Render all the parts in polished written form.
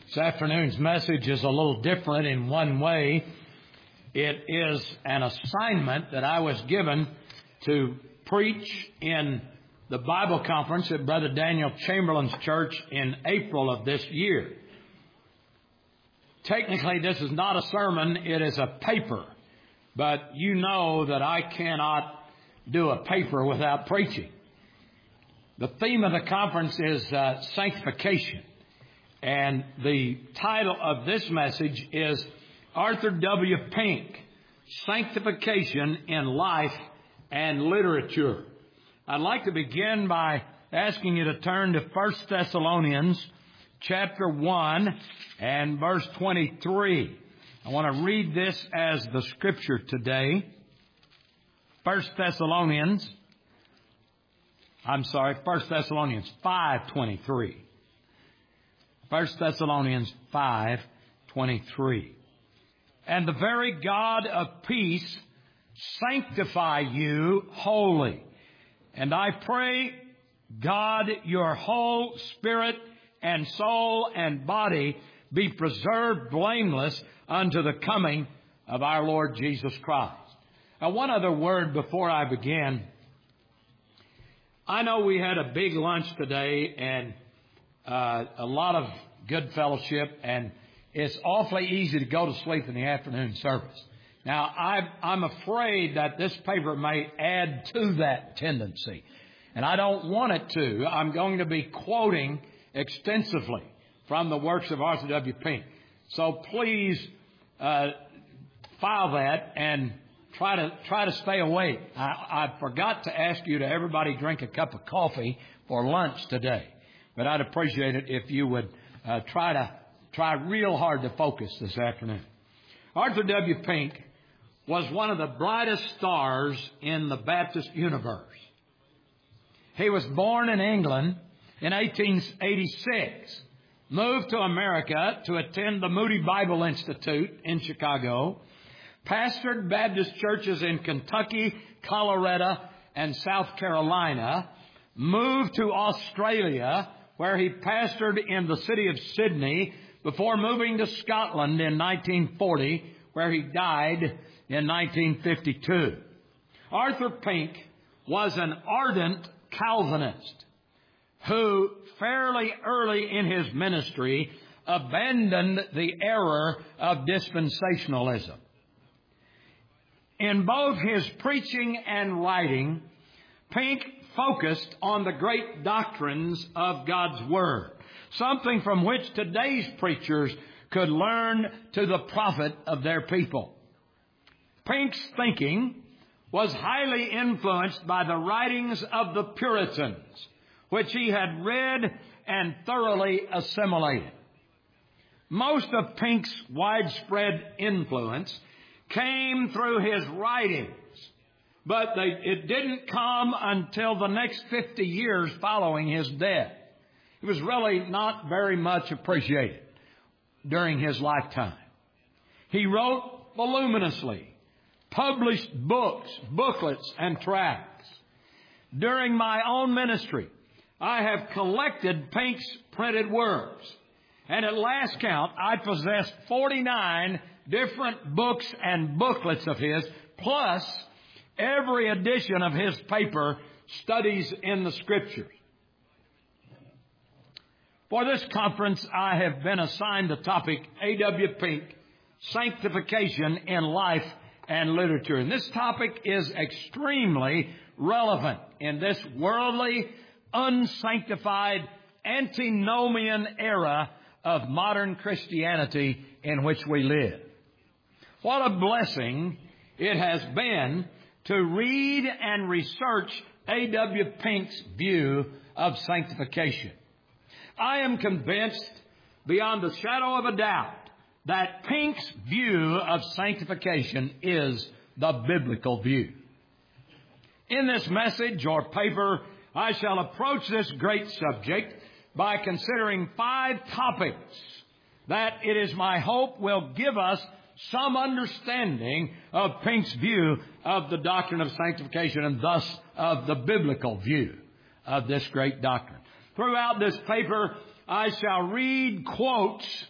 This afternoon's message is a little different in one way. It is an assignment that I was given to preach in the Bible conference at Brother Daniel Chamberlain's church in April of this year. Technically, this is not a sermon, it is a paper. But you know that I cannot do a paper without preaching. The theme of the conference is sanctification. And the title of this message is Arthur W. Pink, Sanctification in Life and Literature. I'd like to begin by asking you to turn to 1 Thessalonians chapter 1 and verse 23. I want to read this as the scripture today. 1 Thessalonians 5:23. 1 Thessalonians 5:23. And the very God of peace sanctify you wholly. And I pray, God, your whole spirit and soul and body be preserved blameless unto the coming of our Lord Jesus Christ. Now, one other word before I begin. I know we had a big lunch today and a lot of good fellowship, and it's awfully easy to go to sleep in the afternoon service. Now, I'm afraid that this paper may add to that tendency, and I don't want it to. I'm going to be quoting extensively from the works of Arthur W. Pink. So please file that and try to stay awake. I forgot to ask you to everybody drink a cup of coffee for lunch today. But I'd appreciate it if you would try real hard to focus this afternoon. Arthur W. Pink was one of the brightest stars in the Baptist universe. He was born in England in 1886, moved to America to attend the Moody Bible Institute in Chicago, pastored Baptist churches in Kentucky, Colorado, and South Carolina, moved to Australia, where he pastored in the city of Sydney before moving to Scotland in 1940, where he died in 1952. Arthur Pink was an ardent Calvinist who fairly early in his ministry abandoned the error of dispensationalism. In both his preaching and writing, Pink focused on the great doctrines of God's Word, something from which today's preachers could learn to the profit of their people. Pink's thinking was highly influenced by the writings of the Puritans, which he had read and thoroughly assimilated. Most of Pink's widespread influence came through his writings, but it didn't come until the next 50 years following his death. It was really not very much appreciated during his lifetime. He wrote voluminously, published books, booklets, and tracts. During my own ministry, I have collected Pink's printed works, and at last count, I possess 49 different books and booklets of his, plus every edition of his paper, Studies in the Scriptures. For this conference, I have been assigned the topic, A.W. Pink, Sanctification in Life and Literature. And this topic is extremely relevant in this worldly, unsanctified, antinomian era of modern Christianity in which we live. What a blessing it has been to read and research A.W. Pink's view of sanctification. I am convinced beyond the shadow of a doubt that Pink's view of sanctification is the biblical view. In this message or paper, I shall approach this great subject by considering 5 topics that it is my hope will give us some understanding of Pink's view of the doctrine of sanctification and thus of the biblical view of this great doctrine. Throughout this paper, I shall read quotes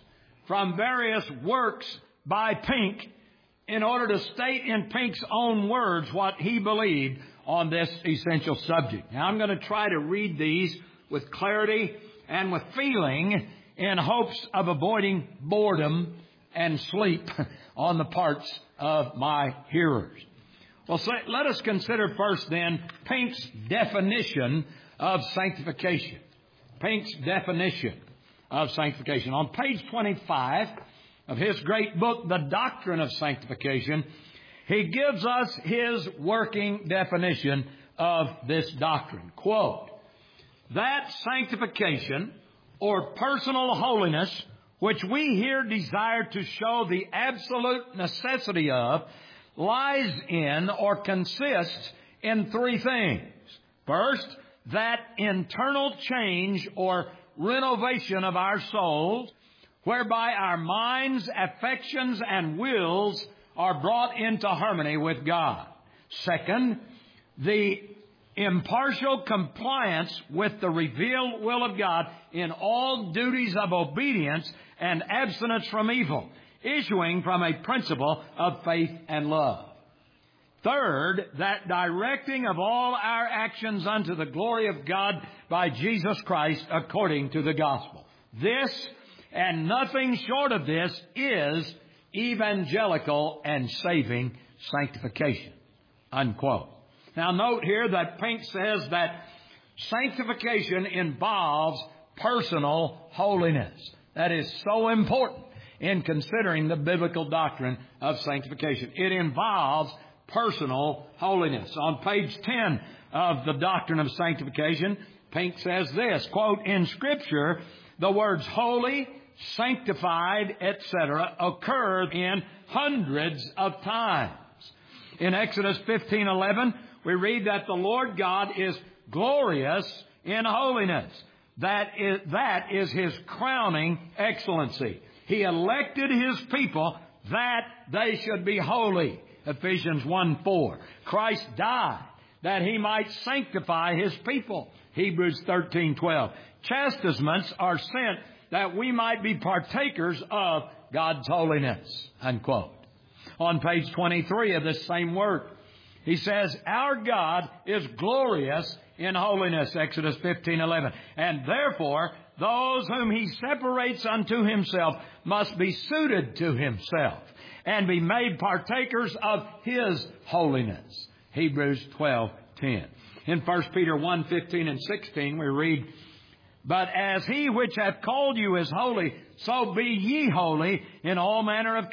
from various works by Pink in order to state in Pink's own words what he believed on this essential subject. Now, I'm going to try to read these with clarity and with feeling in hopes of avoiding boredom and sleep on the parts of my hearers. Well, let us consider first then Pink's definition of sanctification. Pink's definition of sanctification. On page 25 of his great book, The Doctrine of Sanctification, he gives us his working definition of this doctrine. Quote, that sanctification or personal holiness which we here desire to show the absolute necessity of lies in or consists in three things. First, that internal change or renovation of our souls, whereby our minds, affections, and wills are brought into harmony with God. Second, the impartial compliance with the revealed will of God in all duties of obedience and abstinence from evil, issuing from a principle of faith and love. Third, that directing of all our actions unto the glory of God by Jesus Christ according to the gospel. This, and nothing short of this, is evangelical and saving sanctification. Unquote. Now note here that Pink says that sanctification involves personal holiness. That is so important in considering the biblical doctrine of sanctification. It involves personal holiness. On page 10 of the Doctrine of Sanctification, Pink says this, quote, in Scripture, the words holy, sanctified, etc. occur in hundreds of times. In Exodus 15:11, we read that the Lord God is glorious in holiness. That is His crowning excellency. He elected His people that they should be holy. Ephesians 1:4. Christ died that He might sanctify His people. Hebrews 13:12. Chastisements are sent that we might be partakers of God's holiness. Unquote. On page 23 of this same work, he says, our God is glorious in holiness, Exodus 15:11. And therefore, those whom He separates unto Himself must be suited to Himself and be made partakers of His holiness. Hebrews 12:10. In 1 Peter 1:15 and 16, we read, but as He which hath called you is holy, so be ye holy in all manner of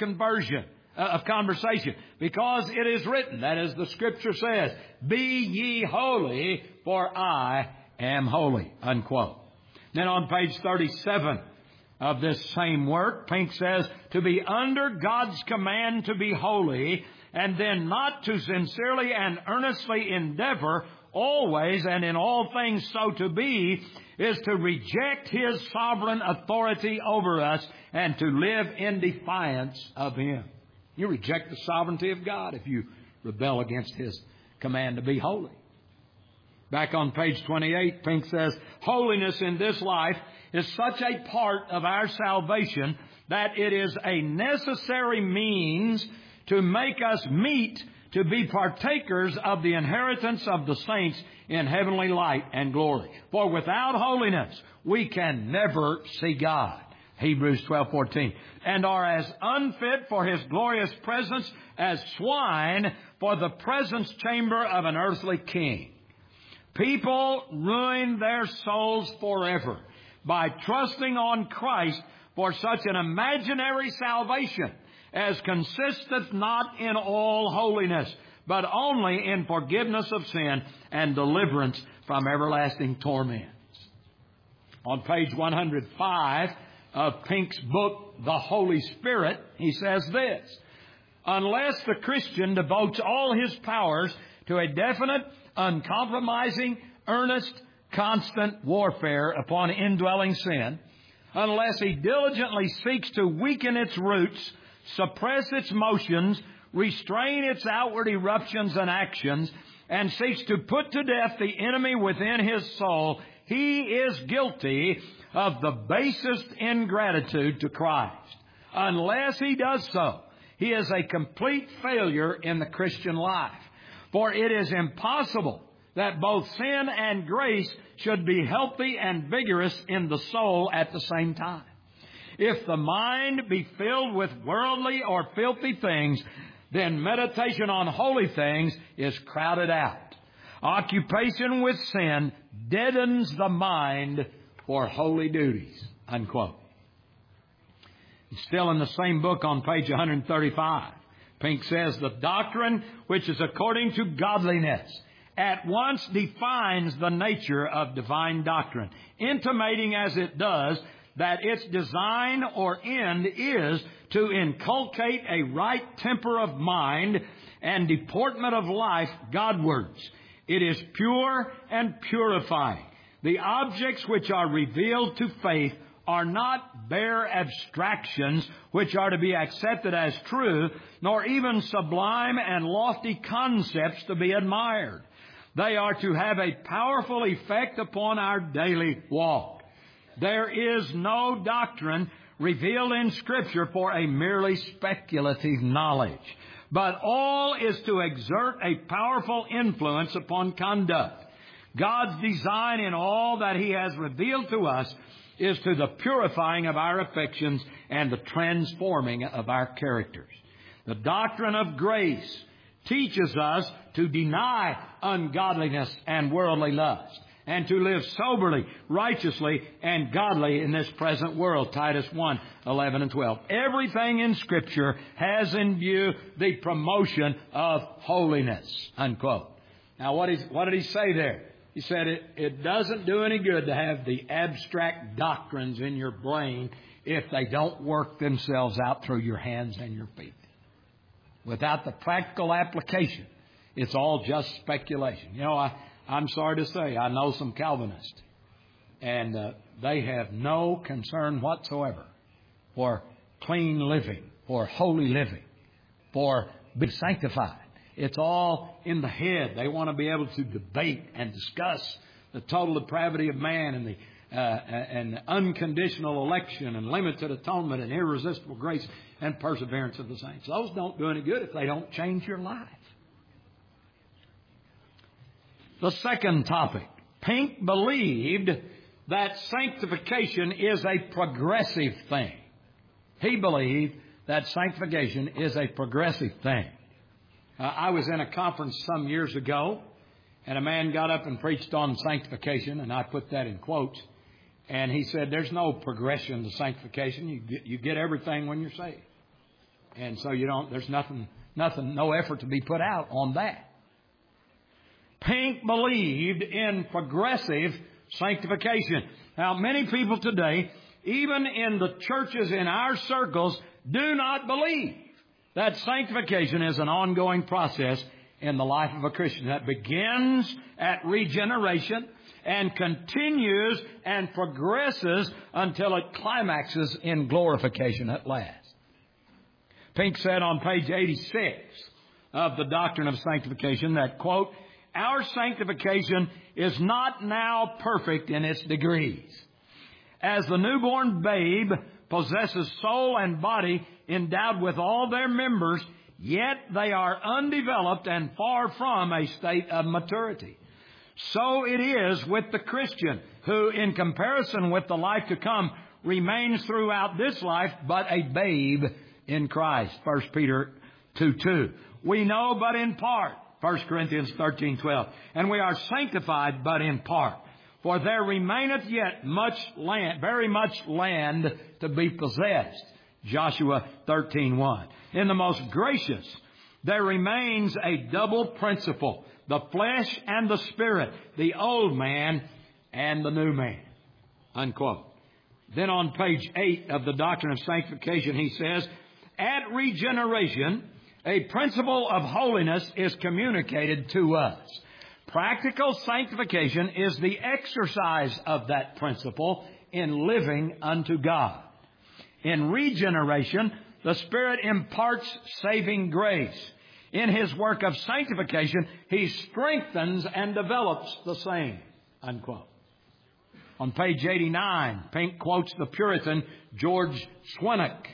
conversation, because it is written, that is, the Scripture says, be ye holy, for I am holy. Unquote. Then on page 37 of this same work, Pink says, to be under God's command to be holy, and then not to sincerely and earnestly endeavor always and in all things so to be, is to reject His sovereign authority over us and to live in defiance of Him. You reject the sovereignty of God if you rebel against His command to be holy. Back on page 28, Pink says, holiness in this life is such a part of our salvation that it is a necessary means to make us meet to be partakers of the inheritance of the saints in heavenly light and glory. For without holiness, we can never see God. Hebrews 12:14. And are as unfit for His glorious presence as swine for the presence chamber of an earthly king. People ruin their souls forever by trusting on Christ for such an imaginary salvation as consisteth not in all holiness, but only in forgiveness of sin and deliverance from everlasting torments. On page 105 of Pink's book, The Holy Spirit, he says this, unless the Christian devotes all his powers to a definite, uncompromising, earnest, constant warfare upon indwelling sin, unless he diligently seeks to weaken its roots, suppress its motions, restrain its outward eruptions and actions, and seeks to put to death the enemy within his soul, he is guilty of the basest ingratitude to Christ. Unless he does so, he is a complete failure in the Christian life. For it is impossible that both sin and grace should be healthy and vigorous in the soul at the same time. If the mind be filled with worldly or filthy things, then meditation on holy things is crowded out. Occupation with sin deadens the mind for holy duties. Unquote. Still in the same book on page 135, Pink says, the doctrine which is according to godliness at once defines the nature of divine doctrine, intimating as it does that its design or end is to inculcate a right temper of mind and deportment of life Godwards. It is pure and purifying. The objects which are revealed to faith are not bare abstractions which are to be accepted as true, nor even sublime and lofty concepts to be admired. They are to have a powerful effect upon our daily walk. There is no doctrine revealed in Scripture for a merely speculative knowledge, but all is to exert a powerful influence upon conduct. God's design in all that He has revealed to us is to the purifying of our affections and the transforming of our characters. The doctrine of grace teaches us to deny ungodliness and worldly lust, and to live soberly, righteously, and godly in this present world. Titus 1, 11 and 12. Everything in Scripture has in view the promotion of holiness. Unquote. Now, what did he say there? He said it doesn't do any good to have the abstract doctrines in your brain if they don't work themselves out through your hands and your feet. Without the practical application, it's all just speculation. You know, I'm sorry to say, I know some Calvinists, and they have no concern whatsoever for clean living, for holy living, for being sanctified. It's all in the head. They want to be able to debate and discuss the total depravity of man and the unconditional election and limited atonement and irresistible grace and perseverance of the saints. Those don't do any good if they don't change your life. The second topic. Pink believed that sanctification is a progressive thing. He believed that sanctification is a progressive thing. I was in a conference some years ago, and a man got up and preached on sanctification, and I put that in quotes. And he said, there's no progression to sanctification. You get everything when you're saved. And so there's no effort to be put out on that. Pink believed in progressive sanctification. Now, many people today, even in the churches in our circles, do not believe that sanctification is an ongoing process in the life of a Christian that begins at regeneration and continues and progresses until it climaxes in glorification at last. Pink said on page 86 of the Doctrine of Sanctification that, quote, our sanctification is not now perfect in its degrees. As the newborn babe possesses soul and body endowed with all their members, yet they are undeveloped and far from a state of maturity. So it is with the Christian, who in comparison with the life to come remains throughout this life but a babe in Christ. 1 Peter 2:2. We know but in part. 1 Corinthians 13:12. And we are sanctified but in part. For there remaineth yet very much land to be possessed. Joshua 13:1. In the most gracious, there remains a double principle. The flesh and the spirit. The old man and the new man. Unquote. Then on page 8 of the Doctrine of Sanctification, he says, at regeneration, a principle of holiness is communicated to us. Practical sanctification is the exercise of that principle in living unto God. In regeneration, the Spirit imparts saving grace. In His work of sanctification, He strengthens and develops the same. Unquote. On page 89, Pink quotes the Puritan George Swinnock.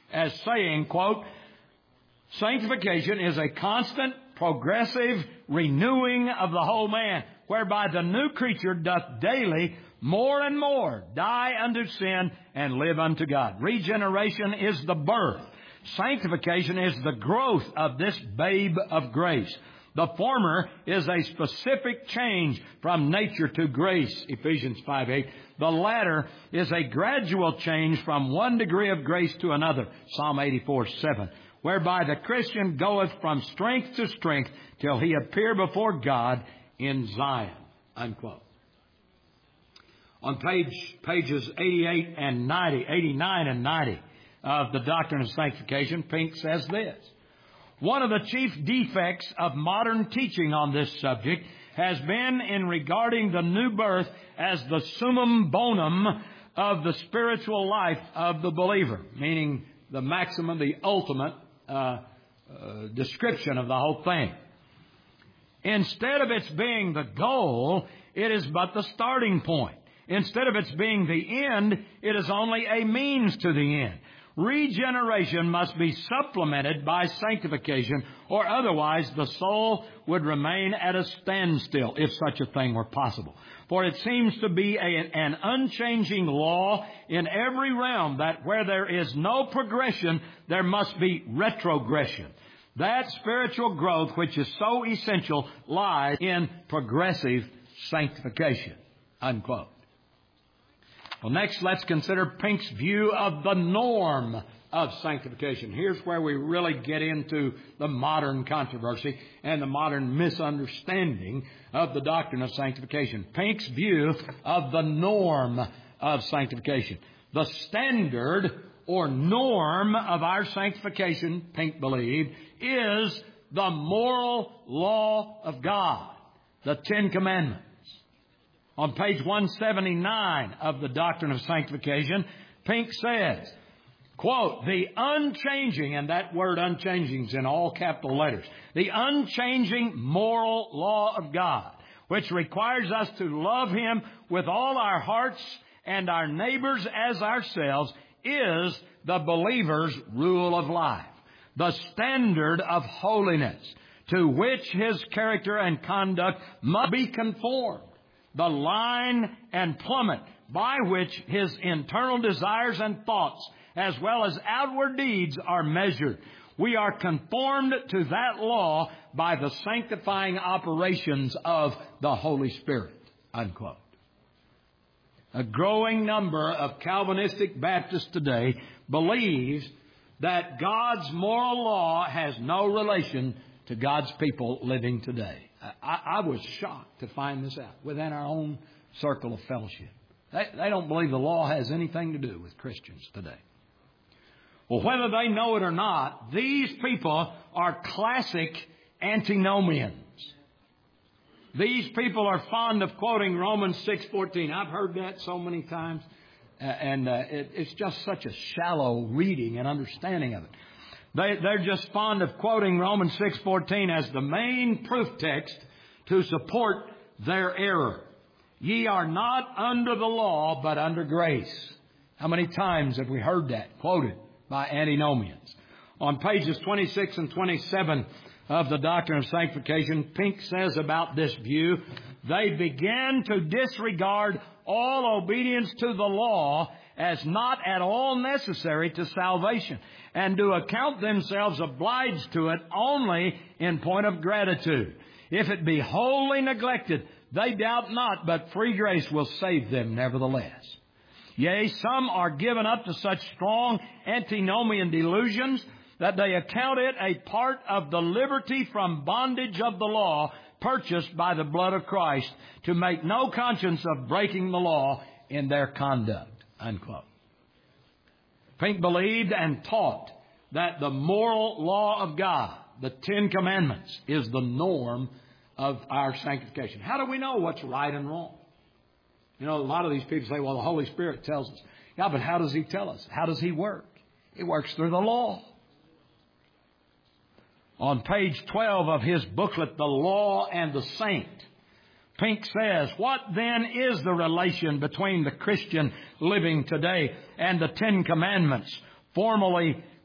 as saying, quote, sanctification is a constant, progressive renewing of the whole man, whereby the new creature doth daily more and more die unto sin and live unto God. Regeneration is the birth. Sanctification is the growth of this babe of grace. The former is a specific change from nature to grace, Ephesians 5:8. The latter is a gradual change from one degree of grace to another, Psalm 84:7, whereby the Christian goeth from strength to strength till he appear before God in Zion, unquote. On pages 89 and 90 of the Doctrine of Sanctification, Pink says this: one of the chief defects of modern teaching on this subject has been in regarding the new birth as the summum bonum of the spiritual life of the believer, meaning the maximum, the ultimate description of the whole thing. Instead of its being the goal, it is but the starting point. Instead of its being the end, it is only a means to the end. Regeneration must be supplemented by sanctification, or otherwise the soul would remain at a standstill, if such a thing were possible. For it seems to be an unchanging law in every realm that where there is no progression, there must be retrogression. That spiritual growth which is so essential lies in progressive sanctification, unquote. Well, next, let's consider Pink's view of the norm of sanctification. Here's where we really get into the modern controversy and the modern misunderstanding of the doctrine of sanctification. Pink's view of the norm of sanctification. The standard or norm of our sanctification, Pink believed, is the moral law of God, the Ten Commandments. On page 179 of the Doctrine of Sanctification, Pink says, quote, the unchanging, and that word unchanging is in all capital letters, the unchanging moral law of God, which requires us to love Him with all our hearts and our neighbors as ourselves, is the believer's rule of life, the standard of holiness to which his character and conduct must be conformed, the line and plummet by which his internal desires and thoughts, as well as outward deeds, are measured. We are conformed to that law by the sanctifying operations of the Holy Spirit, unquote. A growing number of Calvinistic Baptists today believes that God's moral law has no relation to God's people living today. I was shocked to find this out within our own circle of fellowship. They don't believe the law has anything to do with Christians today. Well, whether they know it or not, these people are classic antinomians. These people are fond of quoting Romans 6:14. I've heard that so many times, and it's just such a shallow reading and understanding of it. They're just fond of quoting Romans 6:14 as the main proof text to support their error. Ye are not under the law, but under grace. How many times have we heard that quoted by antinomians? On pages 26 and 27 of the Doctrine of Sanctification, Pink says about this view, they began to disregard all obedience to the law as not at all necessary to salvation, and to account themselves obliged to it only in point of gratitude. If it be wholly neglected, they doubt not, but free grace will save them nevertheless. Yea, some are given up to such strong antinomian delusions that they account it a part of the liberty from bondage of the law purchased by the blood of Christ, to make no conscience of breaking the law in their conduct, unquote. Pink believed and taught that the moral law of God, the Ten Commandments, is the norm of our sanctification. How do we know what's right and wrong? You know, a lot of these people say, well, the Holy Spirit tells us. Yeah, but how does He tell us? How does He work? He works through the law. On page 12 of his booklet, The Law and the Saint, Pink says, what then is the relation between the Christian living today and the Ten Commandments, formally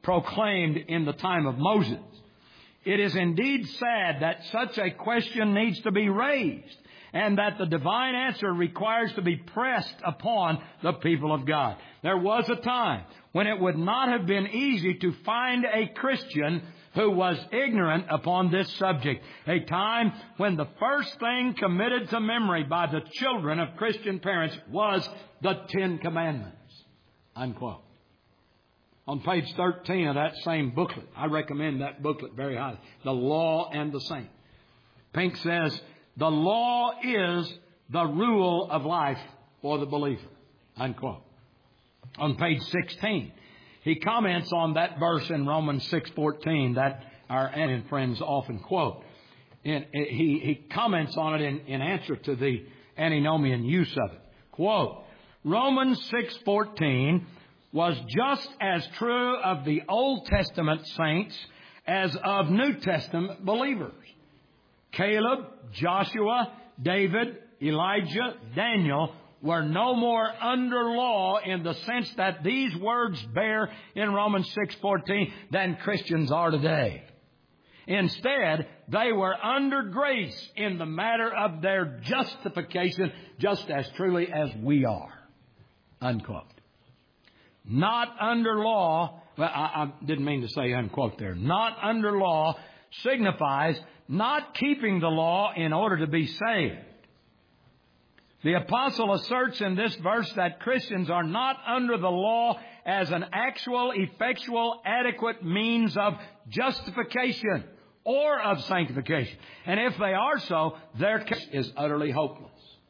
proclaimed in the time of Moses. It is indeed sad that such a question needs to be raised, and that the divine answer requires to be pressed upon the people of God. There was a time when it would not have been easy to find a Christian who was ignorant upon this subject. A time when the first thing committed to memory by the children of Christian parents was the Ten Commandments. Unquote. On page 13 of that same booklet, I recommend that booklet very highly, The Law and the Saint. Pink says, the law is the rule of life for the believer. Unquote. On page 16, he comments on that verse in Romans 6:14 that our Antinomian friends often quote. And he comments on it in answer to the Antinomian use of it. Quote, Romans 6:14 was just as true of the Old Testament saints as of New Testament believers. Caleb, Joshua, David, Elijah, Daniel were no more under law in the sense that these words bear in Romans 6:14 than Christians are today. Instead, they were under grace in the matter of their justification just as truly as we are. Unquote. Not under law, well, I didn't mean to say unquote there. Not under law signifies not keeping the law in order to be saved. The apostle asserts in this verse that Christians are not under the law as an actual, effectual, adequate means of justification or of sanctification. And if they are so, their case is utterly hopeless.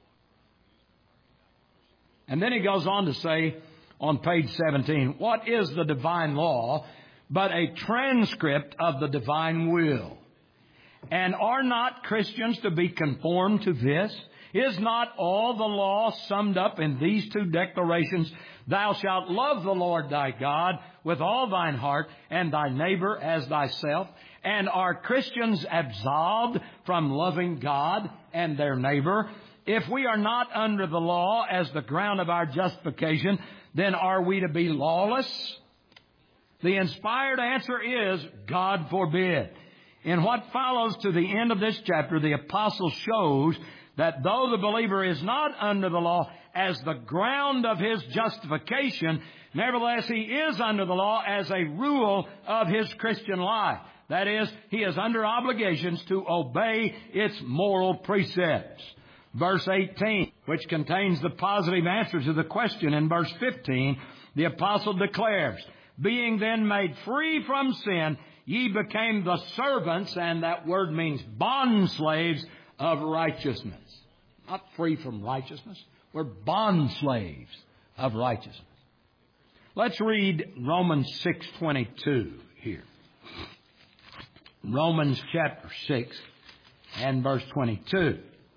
And then he goes on to say on page 17, what is the divine law but a transcript of the divine will? And are not Christians to be conformed to this? Is not all the law summed up in these two declarations? Thou shalt love the Lord thy God with all thine heart, and thy neighbor as thyself. And are Christians absolved from loving God and their neighbor? If we are not under the law as the ground of our justification, then are we to be lawless? The inspired answer is, God forbid. In what follows to the end of this chapter, the apostle shows that though the believer is not under the law as the ground of his justification, nevertheless he is under the law as a rule of his Christian life. That is, he is under obligations to obey its moral precepts. Verse 18, which contains the positive answer to the question in verse 15, the apostle declares, being then made free from sin, ye became the servants, and that word means bondslaves of righteousness. Not free from righteousness. We're bondslaves of righteousness. Let's read Romans 6:22 here. Romans chapter 6 and verse 22.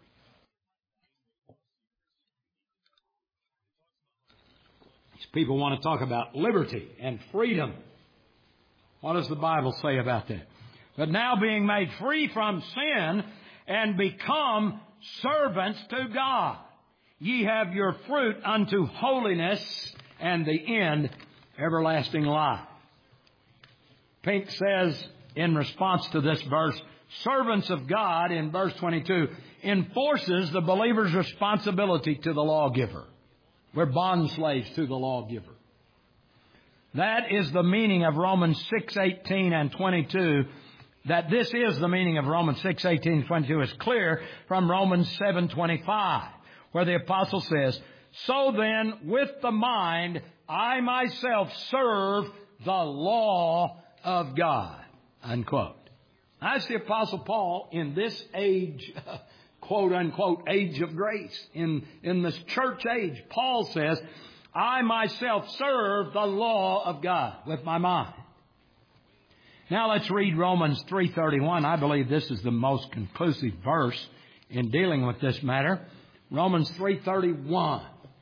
These people want to talk about liberty and freedom. What does the Bible say about that? But now being made free from sin and become servants to God, ye have your fruit unto holiness, and the end everlasting life. Pink says in response to this verse, servants of God in verse 22 enforces the believer's responsibility to the lawgiver. We're bondslaves to the lawgiver. That is the meaning of Romans 6:18 and 22. That this is the meaning of Romans 6:18 and 22 is clear from Romans 7:25, where the apostle says, so then with the mind I myself serve the law of God. Unquote. That's the apostle Paul in this age, quote unquote, age of grace. In this church age, Paul says, I myself serve the law of God with my mind. Now let's read Romans 3:31. I believe this is the most conclusive verse in dealing with this matter. Romans 3:31.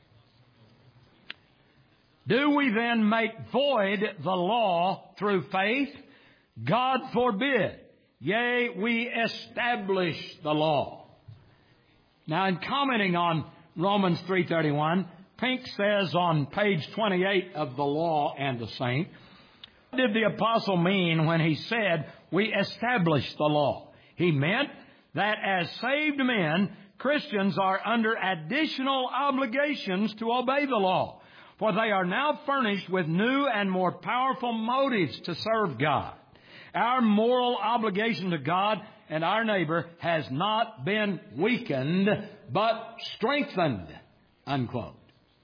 Do we then make void the law through faith? God forbid. Yea, we establish the law. Now in commenting on Romans 3:31, Pink says on page 28 of The Law and the Saint, What did the apostle mean when he said we established the law? He meant that as saved men, Christians are under additional obligations to obey the law, for they are now furnished with new and more powerful motives to serve God. Our moral obligation to God and our neighbor has not been weakened, but strengthened, unquote.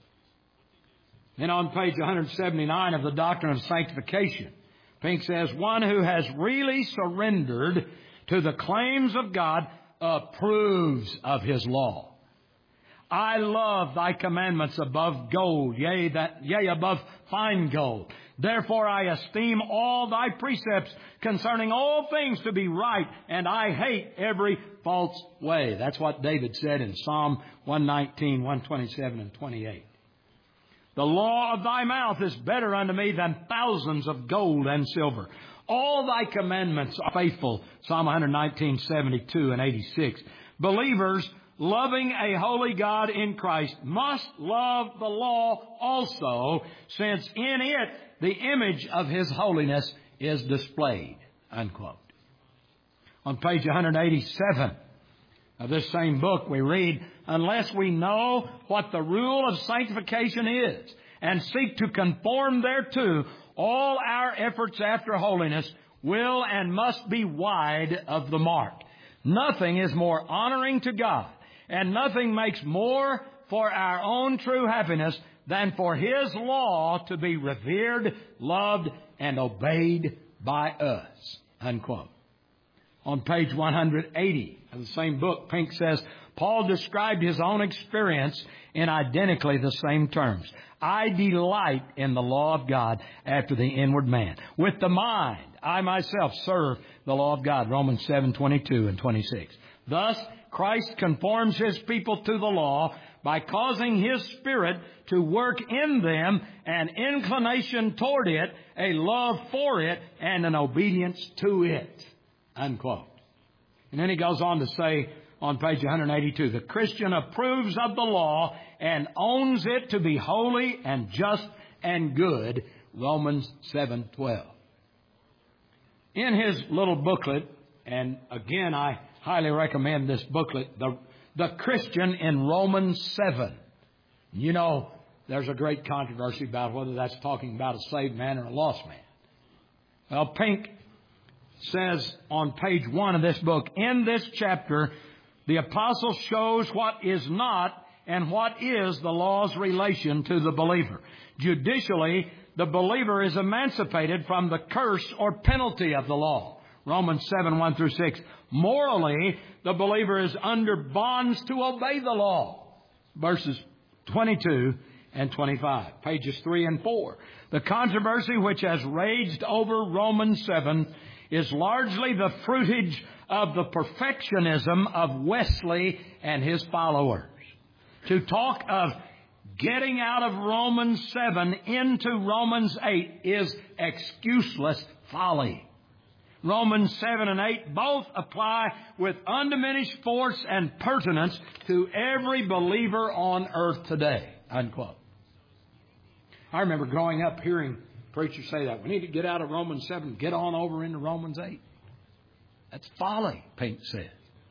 Then on page 179 of the Doctrine of Sanctification, Pink says, one who has really surrendered to the claims of God approves of His law. I love thy commandments above gold, yea, above fine gold. Therefore I esteem all thy precepts concerning all things to be right, and I hate every false way. That's what David said in Psalm 119, 127, and 28. The law of thy mouth is better unto me than thousands of gold and silver. All thy commandments are faithful. Psalm 119, 72 and 86. Believers loving a holy God in Christ must love the law also, since in it the image of His holiness is displayed, unquote. On page 187 of this same book, we read, unless we know what the rule of sanctification is and seek to conform thereto, all our efforts after holiness will and must be wide of the mark. Nothing is more honoring to God, and nothing makes more for our own true happiness than for His law to be revered, loved, and obeyed by us, unquote. On page 180 of the same book, Pink says, Paul described his own experience in identically the same terms. I delight in the law of God after the inward man. With the mind, I myself serve the law of God. Romans 7:22 and 26. Thus, Christ conforms His people to the law by causing His Spirit to work in them an inclination toward it, a love for it, and an obedience to it, unquote. And then he goes on to say on page 182, the Christian approves of the law and owns it to be holy and just and good, Romans 7:12. In his little booklet, and again I highly recommend this booklet, The Christian in Romans 7. You know, there's a great controversy about whether that's talking about a saved man or a lost man. Well, Pink says on page 1 of this book, in this chapter, the apostle shows what is not and what is the law's relation to the believer. Judicially, the believer is emancipated from the curse or penalty of the law. Romans 7, 1 through 6. Morally, the believer is under bonds to obey the law. Verses 22 and 25. Pages 3 and 4. The controversy which has raged over Romans 7 is largely the fruitage of the perfectionism of Wesley and his followers. To talk of getting out of Romans 7 into Romans 8 is excuseless folly. Romans 7 and 8 both apply with undiminished force and pertinence to every believer on earth today, unquote. I remember growing up hearing preachers say that. We need to get out of Romans 7, get on over into Romans 8. That's folly, Pink says.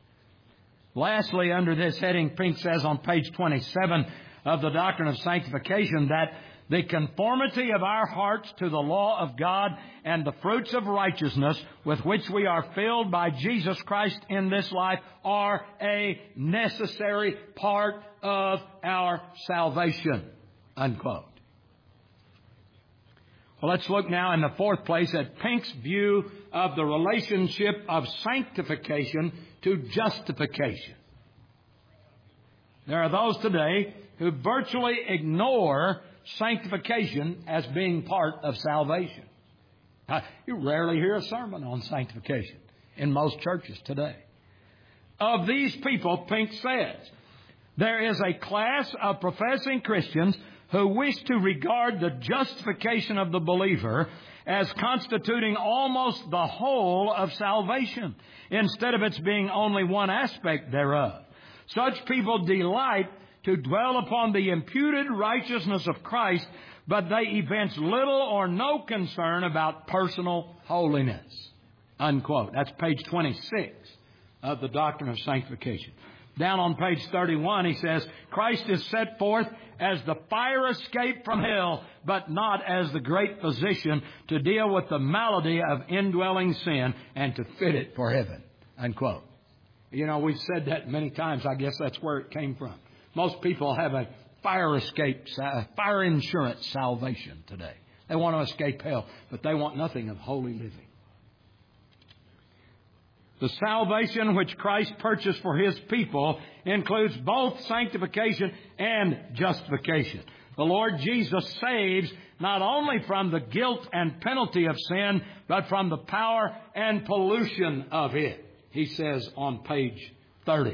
Lastly, under this heading, Pink says on page 27 of the Doctrine of Sanctification that the conformity of our hearts to the law of God and the fruits of righteousness with which we are filled by Jesus Christ in this life are a necessary part of our salvation, unquote. Well, let's look now in the fourth place at Pink's view of the relationship of sanctification to justification. There are those today who virtually ignore sanctification as being part of salvation. You rarely hear a sermon on sanctification in most churches today. Of these people, Pink says, there is a class of professing Christians who wish to regard the justification of the believer as constituting almost the whole of salvation, instead of its being only one aspect thereof. Such people delight to dwell upon the imputed righteousness of Christ, but they evince little or no concern about personal holiness. Unquote. That's page 26 of the Doctrine of Sanctification. Down on page 31, he says, Christ is set forth as the fire escape from hell, but not as the great physician to deal with the malady of indwelling sin and to fit it for heaven. Unquote. You know, we've said that many times. I guess that's where it came from. Most people have a fire escape, fire insurance salvation today. They want to escape hell, but they want nothing of holy living. The salvation which Christ purchased for His people includes both sanctification and justification. The Lord Jesus saves not only from the guilt and penalty of sin, but from the power and pollution of it, he says on page 30.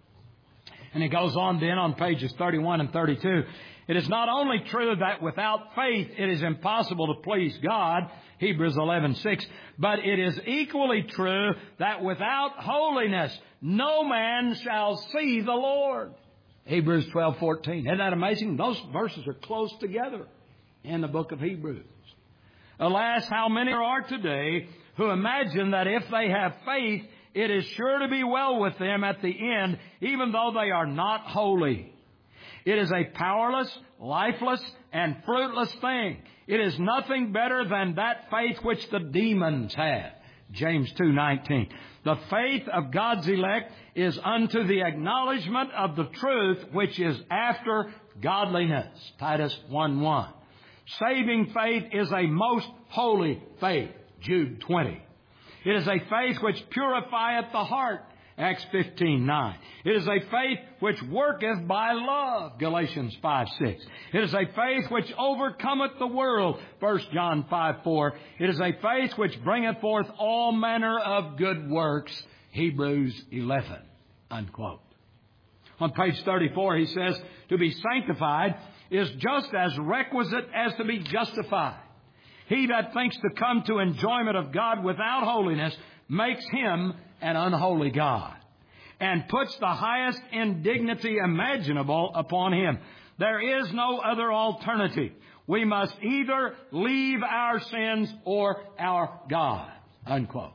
And he goes on then on pages 31 and 32. It is not only true that without faith it is impossible to please God, Hebrews 11:6, but it is equally true that without holiness no man shall see the Lord. Hebrews 12:14. Isn't that amazing? Those verses are close together in the book of Hebrews. Alas, how many there are today who imagine that if they have faith, it is sure to be well with them at the end, even though they are not holy. It is a powerless, lifeless, and fruitless thing. It is nothing better than that faith which the demons have. James 2:19. The faith of God's elect is unto the acknowledgement of the truth which is after godliness. Titus 1:1. Saving faith is a most holy faith. Jude 20. It is a faith which purifieth the heart. Acts 15:9. It is a faith which worketh by love. Galatians 5:6. It is a faith which overcometh the world. 1 John 5:4. It is a faith which bringeth forth all manner of good works. Hebrews 11. Unquote. On page 34 he says, to be sanctified is just as requisite as to be justified. He that thinks to come to enjoyment of God without holiness makes him an unholy God, and puts the highest indignity imaginable upon him. There is no other alternative. We must either leave our sins or our God. Unquote.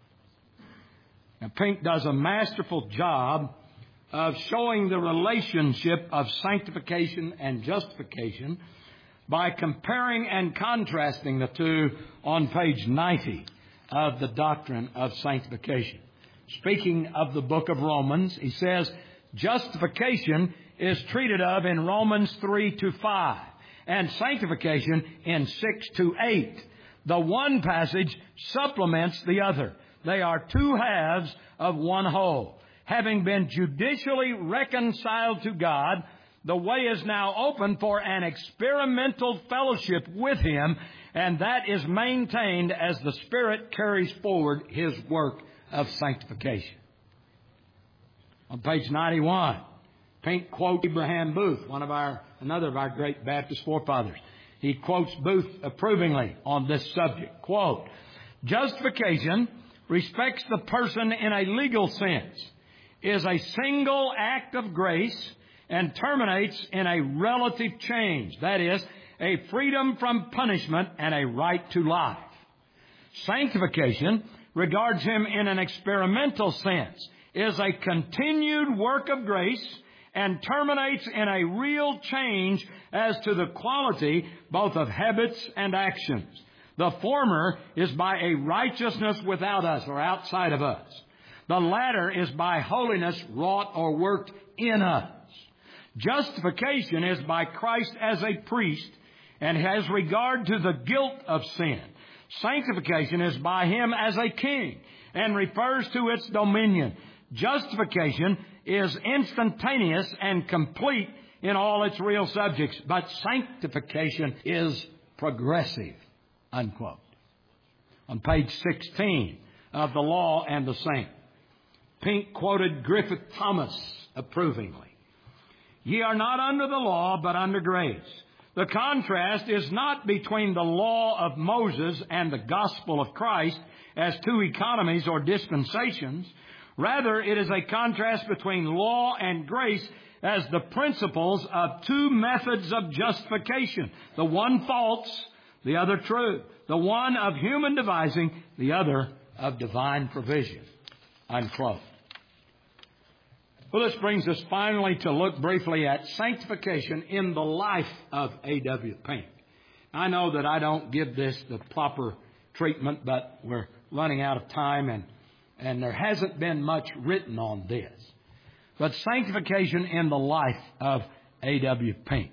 Now, Pink does a masterful job of showing the relationship of sanctification and justification by comparing and contrasting the two on page 90 of the Doctrine of Sanctification. Speaking of the book of Romans, he says, justification is treated of in Romans 3-5 and sanctification in 6-8. The one passage supplements the other. They are two halves of one whole. Having been judicially reconciled to God, the way is now open for an experimental fellowship with Him, and that is maintained as the Spirit carries forward His work of sanctification. On page 91, Pink quotes Abraham Booth, another of our great Baptist forefathers. He quotes Booth approvingly on this subject. Quote, justification respects the person in a legal sense, is a single act of grace, and terminates in a relative change. That is, a freedom from punishment and a right to life. Sanctification regards him in an experimental sense, is a continued work of grace, and terminates in a real change as to the quality both of habits and actions. The former is by a righteousness without us or outside of us. The latter is by holiness wrought or worked in us. Justification is by Christ as a priest and has regard to the guilt of sin. Sanctification is by Him as a king and refers to its dominion. Justification is instantaneous and complete in all its real subjects, but sanctification is progressive. Unquote. On page 16 of The Law and the Saint, Pink quoted Griffith Thomas approvingly. Ye are not under the law, but under grace. The contrast is not between the law of Moses and the gospel of Christ as two economies or dispensations. Rather, it is a contrast between law and grace as the principles of two methods of justification. The one false, the other true. The one of human devising, the other of divine provision. Unquote. Well, this brings us finally to look briefly at sanctification in the life of A.W. Pink. I know that I don't give this the proper treatment, but we're running out of time, and there hasn't been much written on this. But sanctification in the life of A.W. Pink.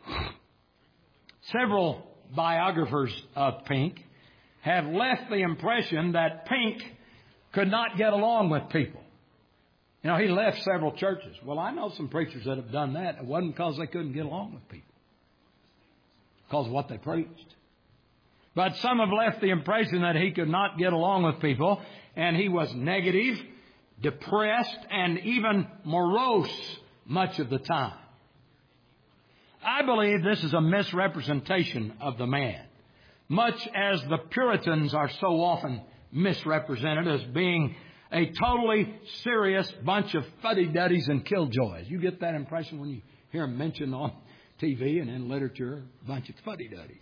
Several biographers of Pink have left the impression that Pink could not get along with people. You know, he left several churches. Well, I know some preachers that have done that. It wasn't because they couldn't get along with people. Because of what they preached. But some have left the impression that he could not get along with people, and he was negative, depressed, and even morose much of the time. I believe this is a misrepresentation of the man, much as the Puritans are so often misrepresented as being a totally serious bunch of fuddy-duddies and killjoys. You get that impression when you hear them mentioned on TV and in literature, a bunch of fuddy-duddies.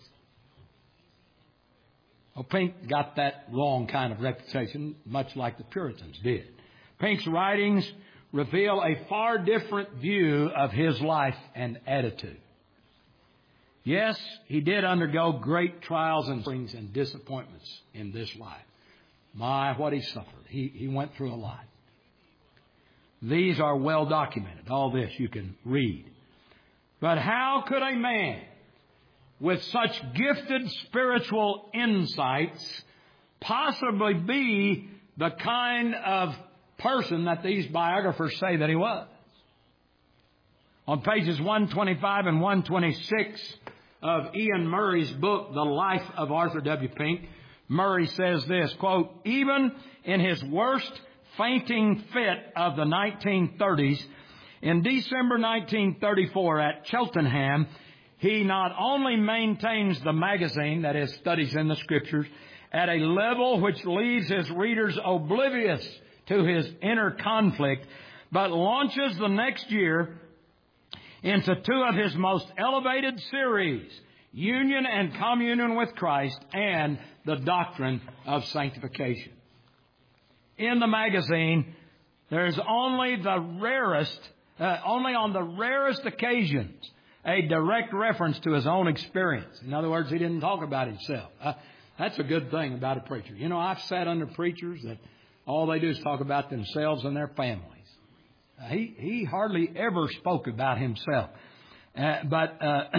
Well, Pink got that wrong kind of reputation, much like the Puritans did. Pink's writings reveal a far different view of his life and attitude. Yes, he did undergo great trials and sufferings and disappointments in this life. My, what he suffered. He went through a lot. These are well documented. All this you can read. But how could a man with such gifted spiritual insights possibly be the kind of person that these biographers say that he was? On pages 125 and 126 of Ian Murray's book, The Life of Arthur W. Pink, Murray says this, quote, even in his worst fainting fit of the 1930s, in December 1934 at Cheltenham, he not only maintains the magazine, that is, Studies in the Scriptures, at a level which leaves his readers oblivious to his inner conflict, but launches the next year into two of his most elevated series, Union and Communion with Christ and the Doctrine of Sanctification. In the magazine, there's only on the rarest occasions, a direct reference to his own experience. In other words, he didn't talk about himself. That's a good thing about a preacher. You know, I've sat under preachers that all they do is talk about themselves and their families. He hardly ever spoke about himself. But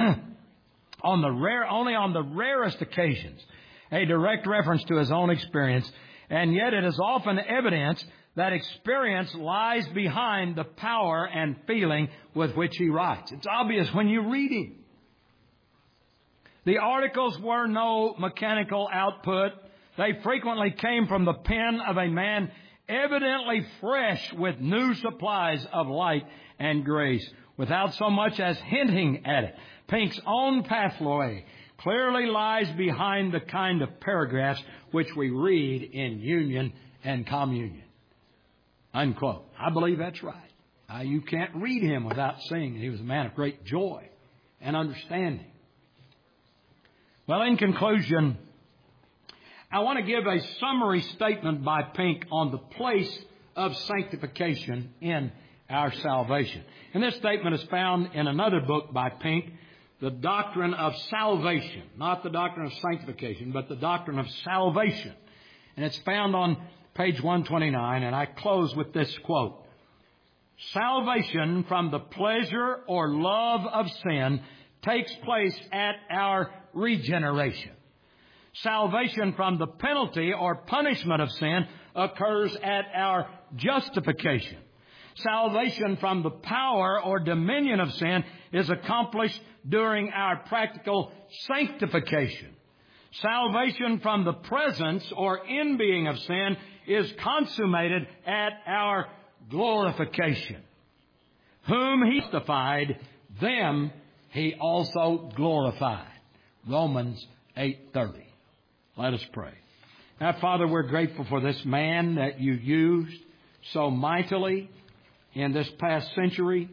only on the rarest occasions, a direct reference to his own experience. And yet it is often evidence that experience lies behind the power and feeling with which he writes. It's obvious when you read him. The articles were no mechanical output. They frequently came from the pen of a man evidently fresh with new supplies of light and grace, without so much as hinting at it. Pink's own pathway clearly lies behind the kind of paragraphs which we read in Union and Communion. Unquote. I believe that's right. You can't read him without seeing he was a man of great joy and understanding. Well, in conclusion, I want to give a summary statement by Pink on the place of sanctification in our salvation. And this statement is found in another book by Pink, The Doctrine of Salvation. Not the doctrine of sanctification, but the doctrine of salvation. And it's found on page 129, and I close with this quote. Salvation from the pleasure or love of sin takes place at our regeneration. Salvation from the penalty or punishment of sin occurs at our justification. Salvation from the power or dominion of sin is accomplished during our practical sanctification. Salvation from the presence or in-being of sin is consummated at our glorification. Whom he justified, them he also glorified. Romans 8:30. Let us pray. Now, Father, we're grateful for this man that you used so mightily in this past century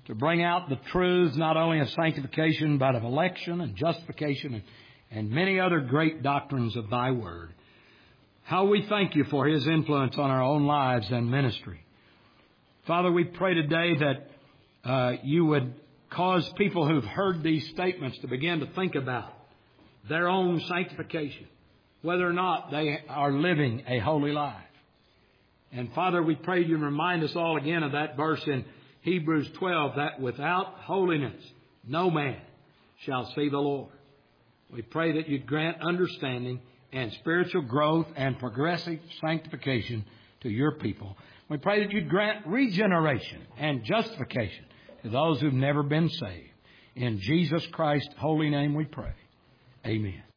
to bring out the truths not only of sanctification, but of election and justification and many other great doctrines of Thy Word. How we thank You for His influence on our own lives and ministry. Father, we pray today that You would cause people who've heard these statements to begin to think about their own sanctification, whether or not they are living a holy life. And Father, we pray You remind us all again of that verse in Hebrews 12, that without holiness no man shall see the Lord. We pray that You'd grant understanding and spiritual growth and progressive sanctification to Your people. We pray that You'd grant regeneration and justification to those who've never been saved. In Jesus Christ's holy name we pray. Amen.